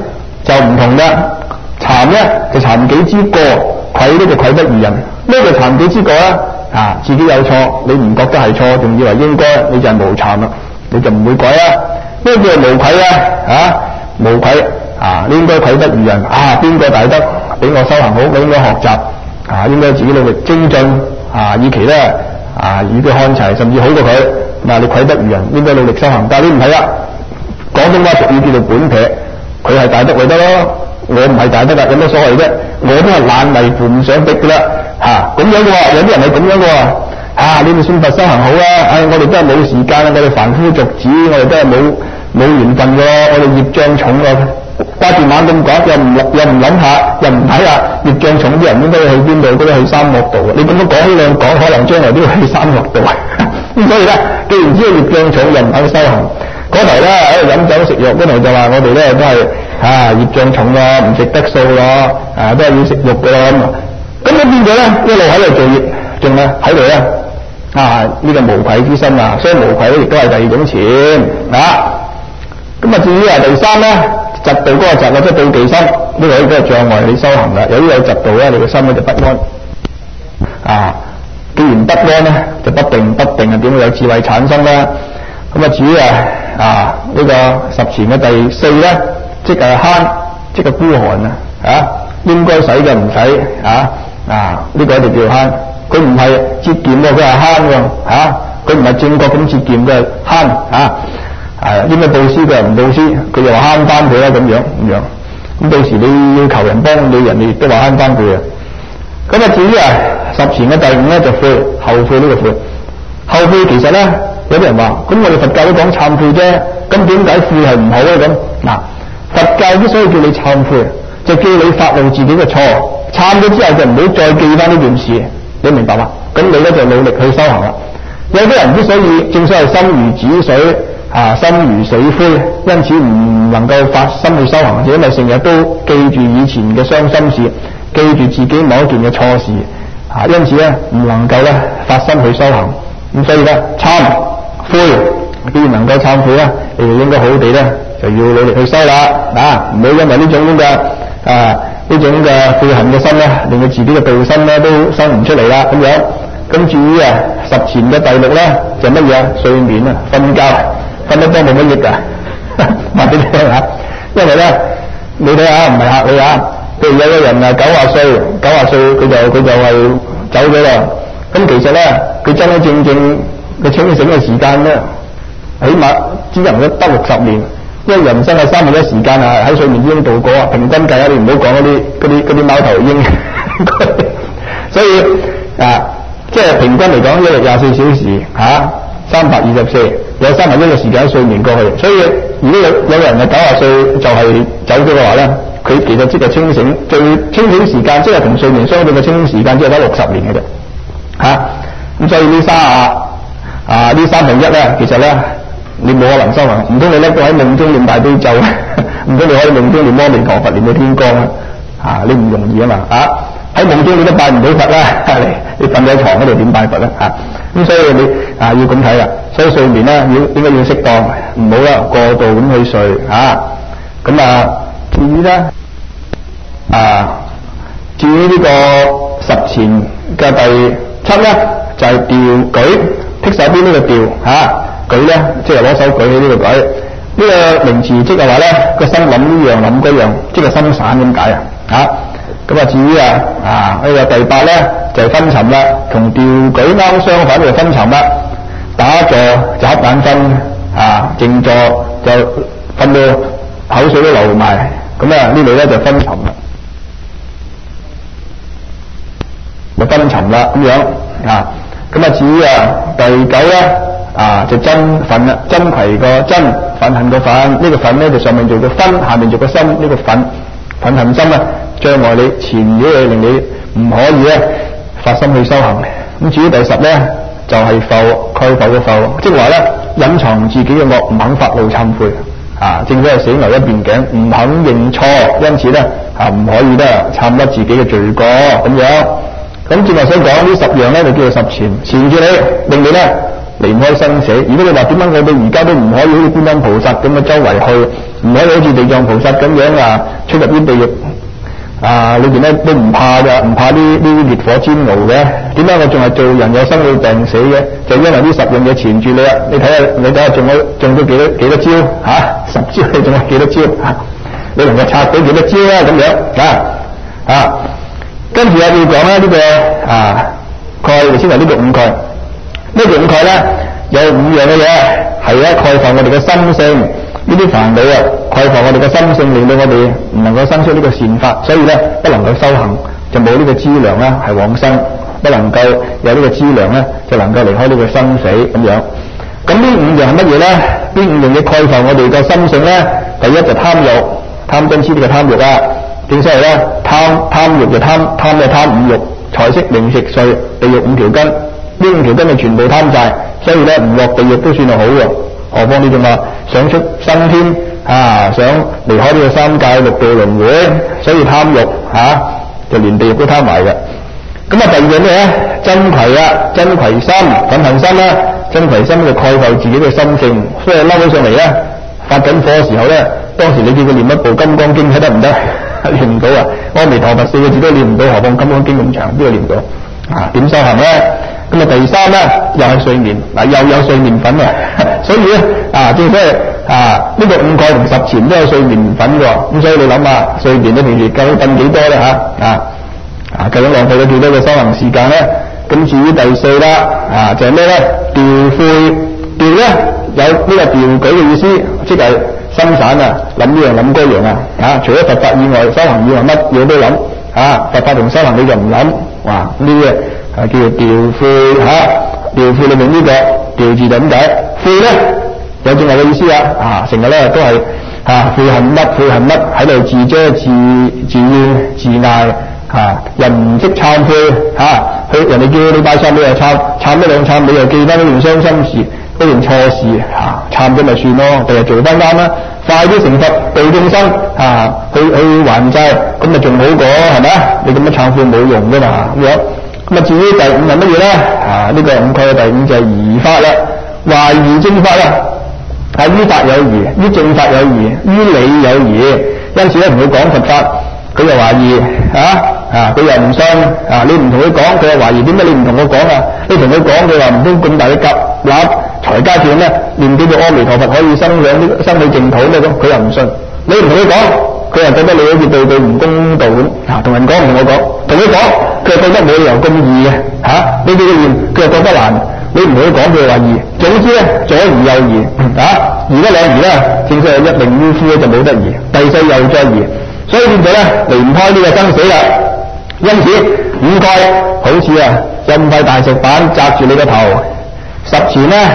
就唔同嘅。慚咧就慚己之過，愧咧就愧不如人。咩叫慚己之過咧？自己有錯，你唔覺得係錯，仲以為應該，你就係無慚啦，你就唔會改啦。咩叫無愧啊？無愧你應該愧不如人邊個大德比我修行好，我應該學習應該自己努力精進以期咧與佢看齊，甚至好過佢。你愧不如人，應該努力修行。但係你唔係啦，廣東話俗語叫做本撇，佢係大德咪得咯，我唔係大德㗎，有咩所謂啫？我都係爛泥扶唔上壁㗎啦咁樣嘅喎，有啲人係咁樣嘅喎你哋信佛修行好我哋都係冇時間我哋凡夫俗子，我哋都係冇緣分㗎，我哋業障重㗎，掛住猛咁講，又唔諗下，又唔睇下業障重啲人應該去邊度？都去三惡道你咁樣講呢兩講，可能將來都要去三惡道咁所以咧，既然知道業障重，又唔肯修行，嗰頭咧喺度飲酒食肉，嗰頭就話我哋咧都係業障重咯，唔值得數咯，都係要食肉㗎咯咁變咗咧，一路喺度做業，仲咧喺度咧呢個無愧之心所以無愧咧亦都係第二種錢咁至於第三咧，嫉妒嗰個嫉即係妒忌心，呢個亦都係障礙你修行啦。由於有嫉妒咧，你個心咧就不安既然不安咧，就不定點會有智慧產生咧？至於呢個十錢嘅第四咧，即係慳，即係孤寒應該使嘅唔使呢個就叫慳。佢唔係節儉喎，佢係慳喎佢唔係正確咁節儉，佢係慳應該布施嘅唔布施，佢又話慳翻佢啦咁樣。咁到時你要求人幫你，人哋亦都話慳翻佢至於十錢嘅第五咧就悔，後悔呢個悔。後悔其實咧有啲人話，咁我哋佛教都講懺悔啫，咁點解悔係唔好咧咁？佛教之所以叫你懺悔，就叫你發露自己嘅錯，懺咗之後就唔好再記翻呢件事，你明白嘛？咁你咧就努力去修行啦。有啲人之所以正所謂心如止水心如死灰，因此唔能夠發心去修行，就因為成日都記住以前嘅傷心事，記住自己某一件嘅錯事因此咧唔能夠咧發心去修行。咁所以咧懺悔，既然能夠懺悔咧，你哋應該好好地咧就要努力去修啦唔好因為呢種咁嘅呢種嘅悔恨嘅心咧，令到自己嘅道心咧都生唔出嚟啦咁樣。咁至於十錢嘅第六咧就乜嘢？睡眠瞓覺，瞓得多冇乜益㗎話俾你聽因為咧你睇下唔係嚇你譬如有個人90歲佢就係走咗啦。咁其實咧佢真真正佢清醒嘅時間咧，起碼只能夠得60年。因為人生嘅3分1時間喺睡眠之中度過平均計你唔好講嗰啲貓頭鷹所以即係平均嚟講，一日24小時324，有3分1嘅時間喺睡眠過去。所以如果有人90歲就係走咗嘅話咧，佢其實即係清醒，最清醒時間即係同睡眠相對嘅清醒時間，只係得60年嘅啫咁所以呢3分1咧，其實咧你冇可能修行，唔通你叻到喺夢中念大悲咒唔通你可以夢中念阿彌陀佛念到天光你唔容易嘛喺夢中你都拜唔到佛啦你瞓喺床嗰度點拜佛咁所以你要咁睇啦。所以睡眠咧應該要適當，唔好過度咁去睡至於咧至於呢個十錢嘅第7咧就係調舉，剔手邊呢個調舉咧即係攞手舉起呢個舉，呢個名詞即係話咧個心諗呢樣諗嗰樣，即係心散咁解至於呢個第8咧就係昏沉啦，同調舉啱相反就昏沉啦。打坐就瞌眼瞓靜坐就瞓到口水都流埋，咁呢度咧就昏沉啦，就昏沉啦咁樣至於第9咧就真憤啦，真攜個真，憤恨個憤，呢個憤咧就上面做個分，下面做個心，呢個憤恨心障礙你纏繞你，令你唔可以咧發心去修行。咁至於第10咧就係蓋覆嘅覆，即係話咧隱藏自己嘅惡，唔肯發露懺悔正所謂死牛一邊頸，唔肯認錯，因此咧唔可以咧懺甩自己嘅罪過咁樣。咁正話想講呢10樣咧就叫做十錢，纏住你，令你咧離唔開生死。如果你話點解我哋而家都唔可以好似觀音菩薩咁嘅周圍去，唔可以好似地藏菩薩咁樣啊出入啲地獄啊裏邊咧都唔怕㗎，唔怕呢烈火煎熬嘅？點解我仲係做人有生老病死嘅？就因為呢10樣嘢纏住你啊！你睇下中咗幾多招嚇？10招你中咗幾多招嚇？你能夠拆到幾多招啊？咁樣跟住要講咧呢個蓋，頭先話呢個五蓋。呢個五蓋咧有5樣嘅嘢係咧蓋化我哋嘅心性，呢啲煩惱啊蓋化我哋嘅心性，令到我哋唔能夠生出呢個善法，所以咧不能夠修行，就冇呢個資糧啦，係往生，不能夠有呢個資糧咧，就能夠離開呢個生死咁樣。咁呢5樣係乜嘢咧？呢5樣嘢蓋化我哋嘅心性咧，第一就貪欲，貪嗔痴呢個貪欲啊。正所謂咧，貪欲就貪5欲，財色名食睡，地獄5條根，呢5條根就全部貪晒，所以咧唔落地獄都算係好喎。何況你仲話想出生天想離開呢個三界六道輪迴，所以貪欲就連地獄都貪埋嘅。咁第二樣咩咧？真攜真攜心、憤恨心啦，真攜心就蓋化自己嘅心性，所以嬲起上嚟咧，發緊火嘅時候咧，當時你叫佢念一部《金剛經》睇得唔得？念唔到啊！阿彌陀佛4個字都念唔到，何況《金剛經》咁長，邊度念到？點修行咧？咁第三咧又係睡眠，又有睡眠粉啊！所以咧正所謂呢個5蓋同10纏都有睡眠粉嘅，咁所以你諗下，睡眠你平時究竟瞓幾多咧究竟浪費咗幾多嘅修行時間咧？咁至於第4啦就係咩咧？調悔，調咧有呢個調舉嘅意思，即係心散諗呢樣諗嗰樣除咗佛法以外，修行以外乜嘢都諗佛法同修行你就唔諗，呢啲叫做調悔調悔裏面呢個調字就咁解，悔咧有正話嘅意思成日咧都係悔恨乜喺度自遮自怨自艾人唔識懺悔人哋叫你拜懺你又懺一兩懺，你又記翻呢件傷心事嗰件錯事懺咗咪算咯，第日做翻啱啦，快啲成佛度眾生去還債，咁咪仲好過係咪你咁樣懺悔冇用㗎嘛咁樣。咁至於第5係乜嘢咧？呢個5蓋嘅第5就係疑法啦，懷疑正法啦，於法有疑，於正法有疑，於理有疑，因此咧同佢講佛法，佢又懷疑佢又唔信你唔同佢講，佢又懷疑，點解你唔同我講你同佢講，佢話唔通咁大嘅蛤乸財階段咧，念幾個阿彌陀佛可以生起淨土咩？咁佢又唔信，你唔同佢講，佢又覺得你好似對佢唔公道咁同人講唔同我講，同佢講佢又覺得冇理由咁易嘅呢啲嘅念佢又覺得難，你唔同佢講佢又話易，總之咧左疑右疑疑一兩疑啦，正所謂一命嗚呼就冇得疑，第4又再疑，所以變咗咧離唔開呢個生死啦。因此5蓋好似印塊大石板擲住你個頭，10纏咧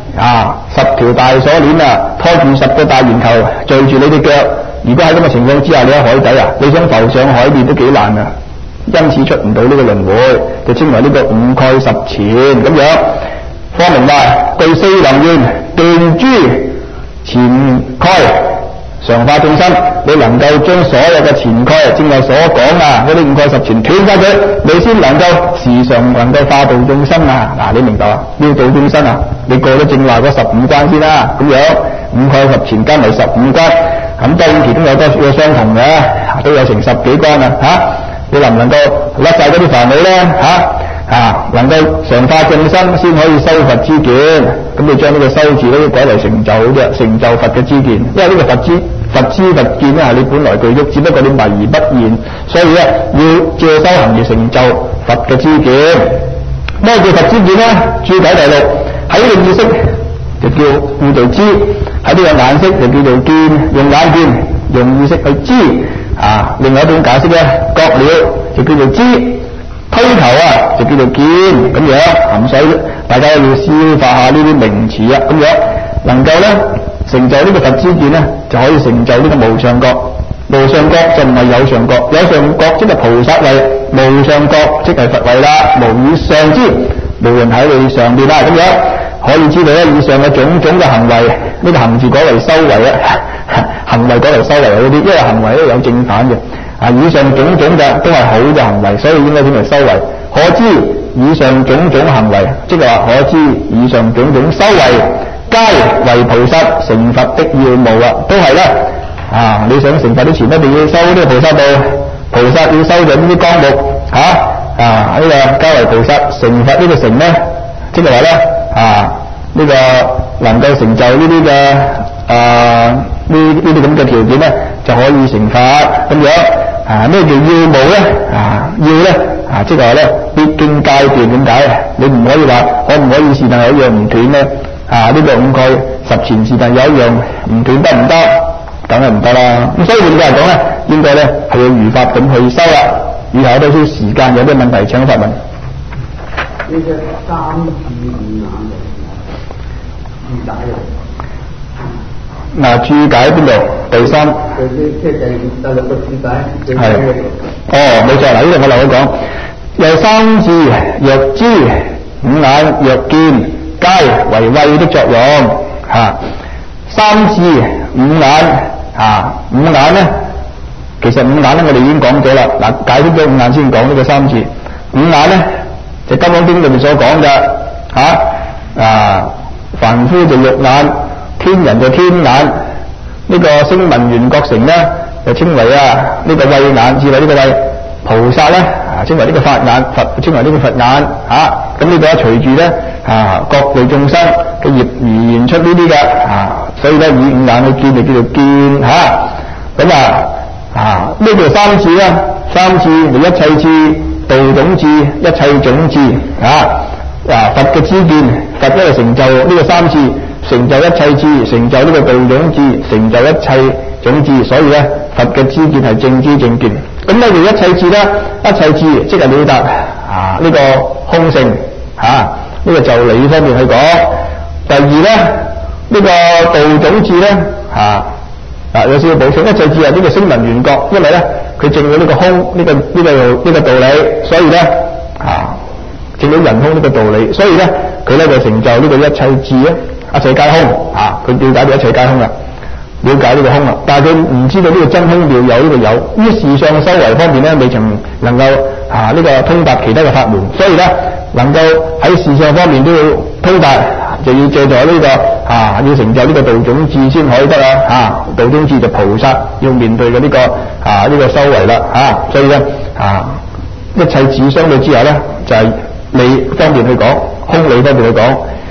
10條大鎖鏈拖住10個大圓球墜住你隻腳。如果喺咁嘅情況之下，你喺海底你想浮上海面都幾難因此出唔到呢個輪迴，就稱為呢個5蓋10纏咁樣。方明話具4能願斷諸纏蓋，常化眾生，你能夠將所有嘅纏蓋，正係所講嗰啲5蓋10纏斷晒佢，你先能夠時常能夠化度眾生你明白要度眾生你過咗正話嗰15關先啦，咁樣5蓋10纏加埋15關，咁當然其中有多少相同嘅，都有成10幾關你能唔能夠甩晒嗰啲煩惱咧能夠常化眾生先可以修佛之見，咁你將呢個修字咧改為成就啫，成就佛嘅知見，因為呢個佛知佛見咧係你本來具足，只不過你迷而不現，所以咧要借修行而成就佛嘅知見。咩叫佛知見咧？注解第6，喺呢個意識就叫做知，喺呢個眼識就叫做見，用眼見，用意識去知另外一種解釋咧，覺了就叫做知，推頭就叫做見咁樣，所以大家要消化下呢啲名詞咁樣能夠咧成就呢個佛知見咧，就可以成就呢個無上覺。無上覺就唔係有上覺，有上覺即係菩薩位，無上覺即係佛位啦。無以上知，無人喺你上邊咁樣，可以知道咧以上嘅種種嘅行為，呢個行字改為修為行為改為修為嗰啲，因為行為咧有正反嘅以上種種嘅都係好嘅行為，所以應該稱為修為。可知以上種種行為，即係話可知以上種種修為，皆為菩薩成佛的要務啊！都係啦，啊！你想成佛之前一定要修呢個菩薩道，菩薩要修咗呢啲綱目呢個皆為菩薩成佛呢個成咧，即係話咧呢個能夠成就呢啲嘅呢啲咁嘅條件咧，就可以成佛咁樣。咩叫要務咧？要咧即係話咧必經階段點解？你唔可以話可唔可以是但有一樣唔斷咧？呢個五蓋十全是但有一樣唔斷得唔得？梗係唔得啦。咁所以換句話講咧，應該咧係要如法咁去修啦。以後都少時間，有啲問題請發問。呢隻三智五眼注解啊？注解邊度？第三。即係第六個注解。係。冇錯啦，呢度我留佢講。有三智若知，五眼若見，皆為慧的作用。三智五眼五眼咧。其實五眼咧，我哋已經講咗啦。解釋咗五眼先講呢個三智。五眼咧，就金剛經裏面所講嘅凡夫就肉眼，天人就天眼。呢個聲聞緣覺乘咧，就稱為呢個慧眼，智慧呢個慧。菩薩咧稱為呢個法眼，佛稱為呢個佛眼。咁呢個隨住咧各類眾生嘅業而現出呢啲嘅所以咧以五眼去見就叫做見咁呢個三智啦，三智就一切智、道種智、一切種智佛嘅知見，佛因為成就呢個三智，成就一切智，成就呢個道種智，成就一切種智，所以咧佛嘅知見係正知正見。咁呢個一切智啦，一切智即係了達呢個空性呢個就理方面去講。第二咧呢個道種智咧有少少補充，一切智係呢個聲聞緣覺，因為咧佢證咗呢個空呢個道理，所以咧證咗人空呢個道理，所以咧佢咧就成就呢個一切智一切皆空佢了解到一切皆空啦，了解呢個空啦，但係佢唔知道呢個真空妙有呢個有。於事上嘅修為方面咧，未曾能夠呢個通達其他嘅法門，所以咧能夠喺事上方面都要通達，就要借助呢個要成就呢個道種智先可以得道種智就菩薩要面對嘅呢個呢個修為啦所以咧一切智相對之下咧就係理方面去講，空理方面去講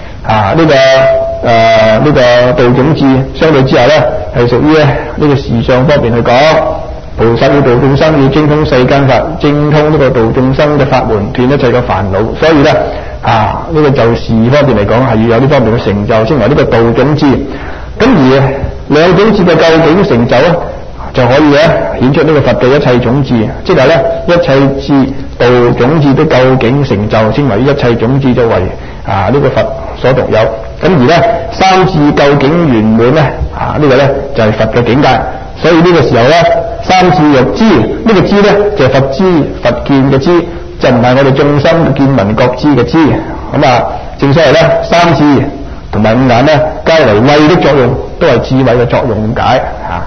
呢個道種智相對之下咧係屬於呢個事相方面去講。菩薩要度眾生，要精通世間法，精通呢個度眾生嘅法門，斷一切嘅煩惱。所以咧呢個就事方面嚟講係要有呢方面嘅成就，稱為呢個道種智。咁而兩種智嘅究竟成就咧，就可以顯出呢個佛嘅一切種智，即係咧一切智道種智都究竟成就，稱為一切種智作為呢個佛所獨有。咁而咧三智究竟圓滿咧呢個咧就係佛嘅境界。所以呢個時候咧三智若知，呢個知咧就係佛知佛見嘅知，就唔係我哋眾生見聞覺知嘅知。咁正所謂咧三智同埋五眼咧皆為慧的作用，都係智慧嘅作用解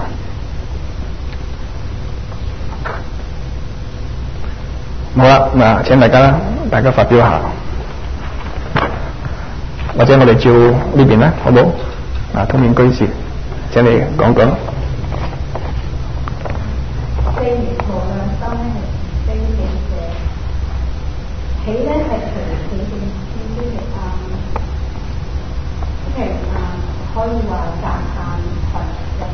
好啦，咁請大家發表下，或者我哋照呢邊啦，好唔好？通面居士，請你講講。四無量心係非應者，起咧係隨自性知識即係可以話讚歎佛有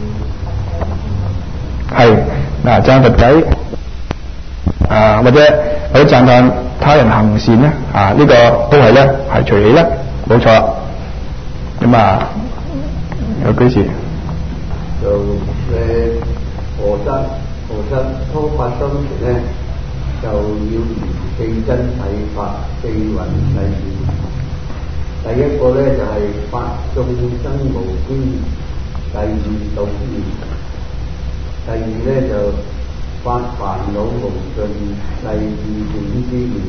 啲佛仔。係讚佛仔或者讚歎他人行善咧呢個都係咧係隨起啦，冇錯。咁有居士就菩薩初發心時咧，就要如四真諦法四雲誓願。第一個咧就係發眾生無邊，第二度願。第二咧就發煩惱無盡，第二轉之願。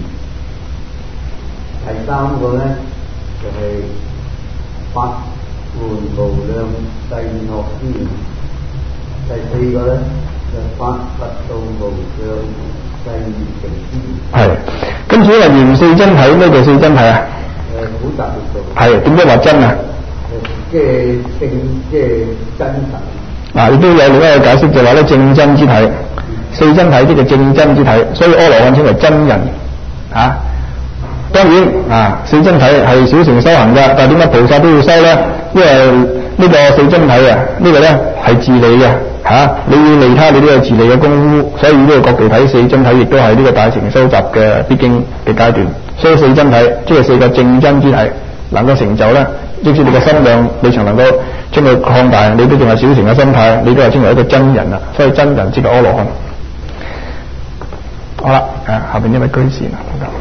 第三個咧就係發願無量誓樂之願。第四個咧就發佛道無上誓願成之願。係， 跟住因為元四真體，咩叫四真體啊？ 好特別嘅。 係點解話真啊？ 即係真實。 亦都有另一個解釋，就話咧正真之體，四真體即係正真之體，所以阿羅漢稱為真人啊。當然四真體係小乘修行嘅，但係點解菩薩都要修咧？因為呢個四真體呢個咧係自利嘅你要利他，你都有自利嘅功夫，所以呢個角度睇四真體亦都係呢個大乘修習嘅必經嘅階段。所以四真體即係四個正真之體能夠成就咧，即使你嘅心量你曾能夠將佢擴大，你都仲係小乘嘅心態，你都係稱為一個真人啦。所以真人即係阿羅漢。好啦，下邊一位居士啦。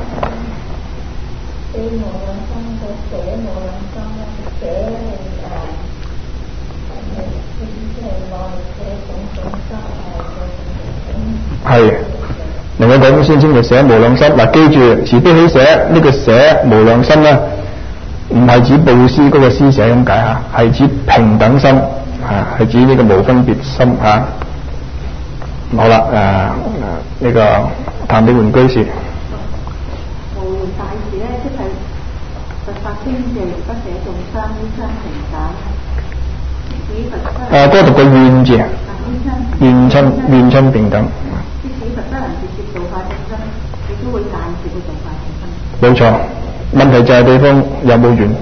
係，另外講先稱為捨無量心。記住慈悲喜捨呢個捨無量心咧，唔係指布施嗰個施捨咁解嚇，係指平等心係指呢個無分別心好啦，呢個譚炳煥居士。 無緣大事咧，即係佛法經嘅不捨眾生，呢生平等。 嗰度個願字，願親平等。 即使佛不能直接度化眾生，亦都會間接去度化眾生。 冇錯，問題就係對方有冇緣。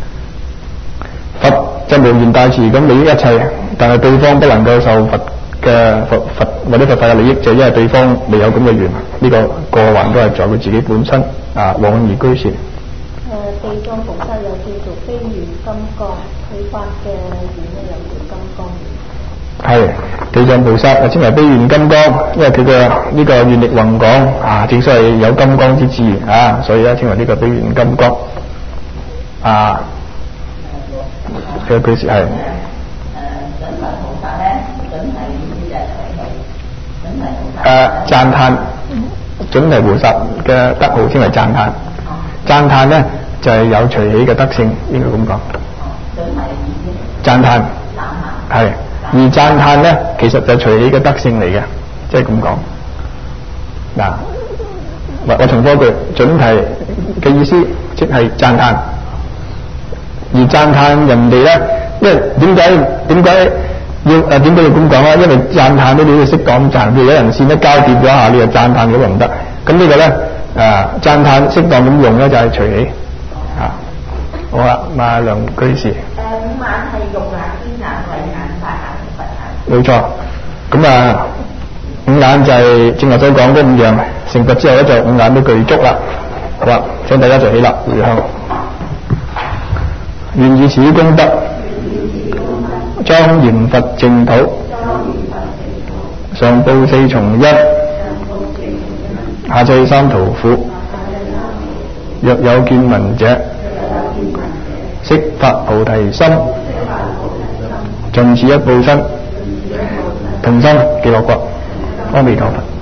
佛就無緣大慈咁利益一切，但係對方不能夠受佛嘅佛或者佛法嘅利益，就因為對方未有咁嘅緣。呢個過患都係在佢自己本身。往而居士。 地藏菩薩又叫做悲願金剛，佢發嘅願咧又叫金剛願。係地藏菩薩稱為悲願金剛，因為佢嘅呢個願力宏廣正所謂有金剛之志所以咧稱為呢個悲願金剛。佢居士係。 準提菩薩咧，準提意思就係隨喜，準提菩薩。 讚歎，準提菩薩嘅德號稱為讚歎。讚歎咧就係有隨喜嘅德性，應該咁講。讚歎係，而讚歎咧其實就係隨喜嘅德性嚟嘅，即係咁講。我重複一句，準提嘅意思即係讚歎，而讚歎人哋咧，因為點解要咁講咧？因為讚歎呢你要適當讚，譬如有人跣一跤跌咗下，你就讚歎嗰個唔得。咁呢個咧讚歎適當咁用咧就係隨喜。好啦，馬良居士。 五眼係肉眼、天眼、慧眼、法眼、佛眼。 冇錯，咁五眼就係正話所講嗰五樣，成佛之後咧就五眼都具足啦。好啦，請大家就起立回向，願以此功德莊嚴佛淨土，上報四重恩，下濟三途苦。若有見聞者，悉發菩提心，盡此一報身，同生極樂國。阿彌陀佛。